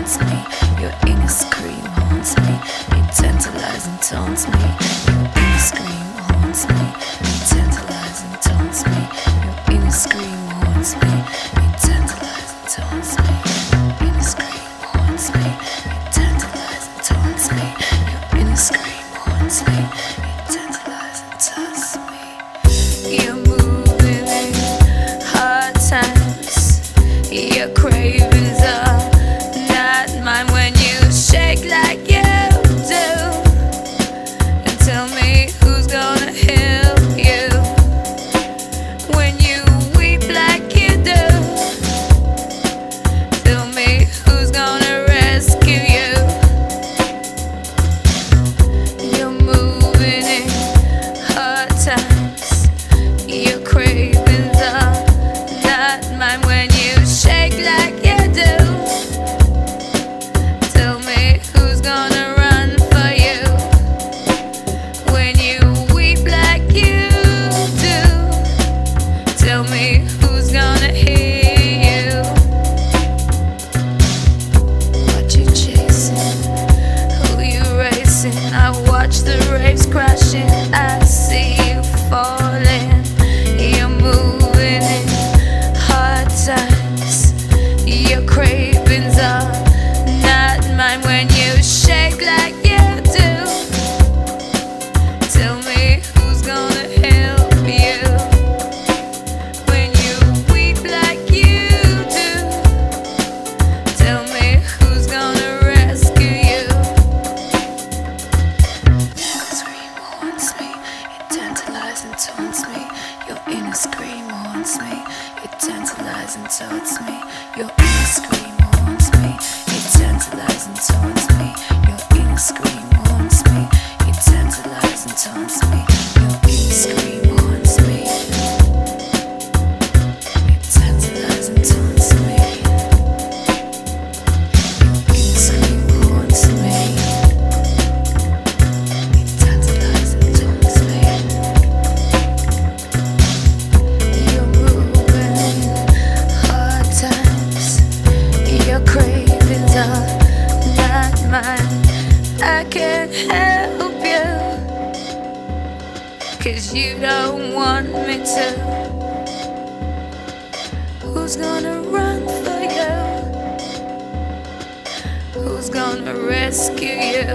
haunts me. Your inner scream haunts me. It tantalizes and taunts me. Your inner scream haunts me. It tantalizes and taunts me. Your inner scream haunts me. It tantalizes and taunts me. Your inner scream haunts me. It tantalizes and taunts me. Your inner scream haunts me. It tantalizes and taunts me. You're moving in hard times. Your cravings are not mine when you shake like you do. And tell me who's gonna help you when you weep like you do. Tell me who's gonna rescue you. You're moving in hard times. Your cravings are not mine when you shake like you do. Tell me who's gonna run for you when you weep like you do. Tell me who's gonna hear you. What you chasing? Who you racing? I watch the waves crashing. I see you falling. You're moving in hard times. Your cravings are not mine when you shake like you do. Tell me who's gonna help you when you weep like you do. Tell me who's gonna rescue you. Your scream haunts me. It tantalizes and taunts me. Your inner scream haunts me. It tantalizes and taunts me. Your inner scream haunts me. It tantalizes and taunts me. Your inner scream haunts me. It tantalizes and taunts me. Your inner scream haunts me. It tantalizes and taunts me. Your inner scream haunts me. It tantalizes and taunts me. You're moving in hard times. Your cravings are not mine. I can't help you, 'cause you don't want me to. Who's gonna run for you? Who's gonna rescue you?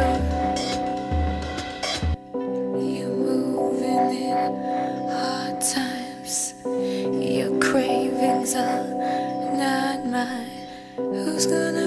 You're moving in hard times. Your cravings are not mine. Who's gonna